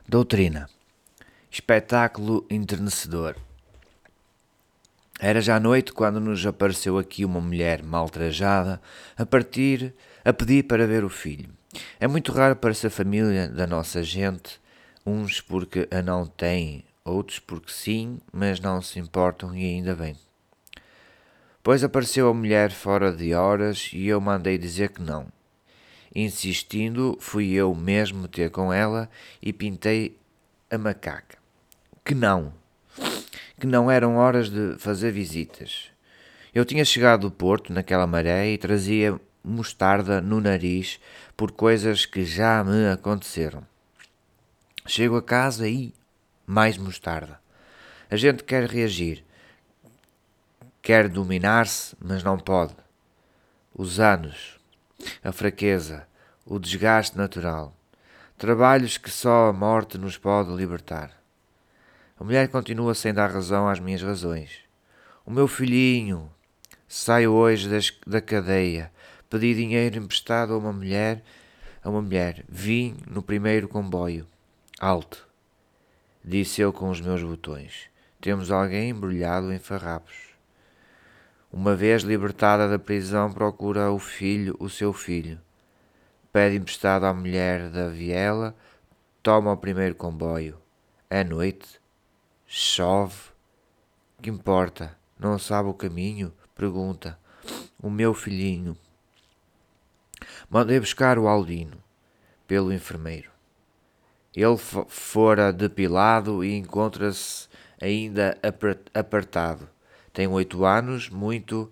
Doutrina. Espetáculo enternecedor. Era já noite quando nos apareceu aqui uma mulher maltrajada a pedir para ver o filho. É muito raro para essa família da nossa gente, uns porque a não têm, outros porque sim, mas não se importam e ainda bem. Pois apareceu a mulher fora de horas e eu mandei dizer que não. Insistindo, fui eu mesmo ter com ela e pintei a macaca. Que não eram horas de fazer visitas. Eu tinha chegado do Porto naquela maré e trazia mostarda no nariz por coisas que já me aconteceram. Chego a casa e mais mostarda. A gente quer reagir, quer dominar-se, mas não pode. Os anos, a fraqueza, o desgaste natural. Trabalhos que só a morte nos pode libertar. A mulher continua sem dar razão às minhas razões. O meu filhinho, saio hoje da cadeia. Pedi dinheiro emprestado a uma mulher. Vim no primeiro comboio. Alto, disse eu com os meus botões. Temos alguém embrulhado em farrapos. Uma vez libertada da prisão, procura o seu filho. Pede emprestado à mulher da viela, toma o primeiro comboio. É noite, chove. Que importa? Não sabe o caminho? Pergunta. O meu filhinho. Mandei buscar o Aldino, pelo enfermeiro. Ele fora depilado e encontra-se ainda apertado. Tem 8 anos, muito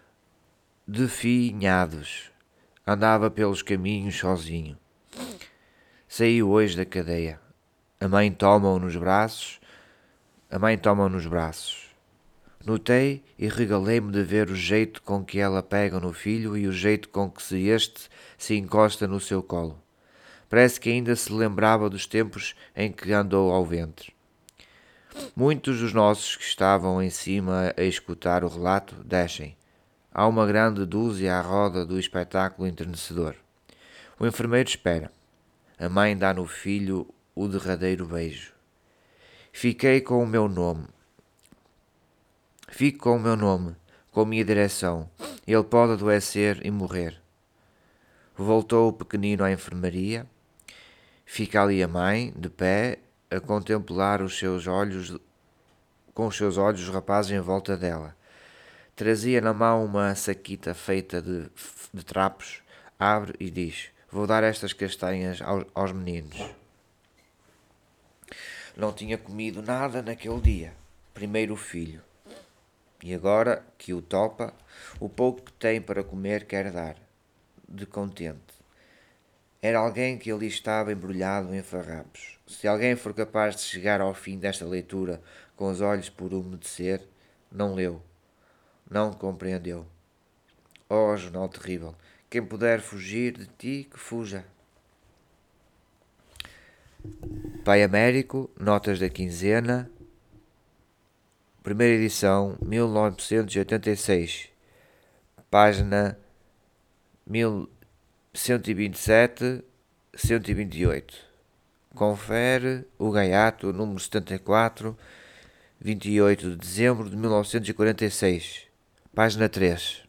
definhados. Andava pelos caminhos sozinho. Saiu hoje da cadeia. A mãe toma-o nos braços. Notei e regalei-me de ver o jeito com que ela pega no filho e o jeito com que este se encosta no seu colo. Parece que ainda se lembrava dos tempos em que andou ao ventre. Muitos dos nossos que estavam em cima a escutar o relato descem. Há uma grande dúzia à roda do espetáculo enternecedor. O enfermeiro espera. A mãe dá no filho o derradeiro beijo. Fico com o meu nome, com a minha direção. Ele pode adoecer e morrer. Voltou o pequenino à enfermaria. Fica ali a mãe, de pé, a contemplar com os seus olhos os rapazes em volta dela. Trazia na mão uma saquita feita de trapos, abre e diz: vou dar estas castanhas aos meninos. Não tinha comido nada naquele dia. Primeiro o filho. E agora que o topa, o pouco que tem para comer quer dar, de contente. Era alguém que ali estava embrulhado em farrapos. Se alguém for capaz de chegar ao fim desta leitura com os olhos por umedecer, não leu, não compreendeu. Oh, jornal terrível, quem puder fugir de ti, que fuja. Pai Américo, notas da quinzena, primeira edição, 1986, página 1127, 128. Confere o Gaiato, número 74, 28 de dezembro de 1946, página 3.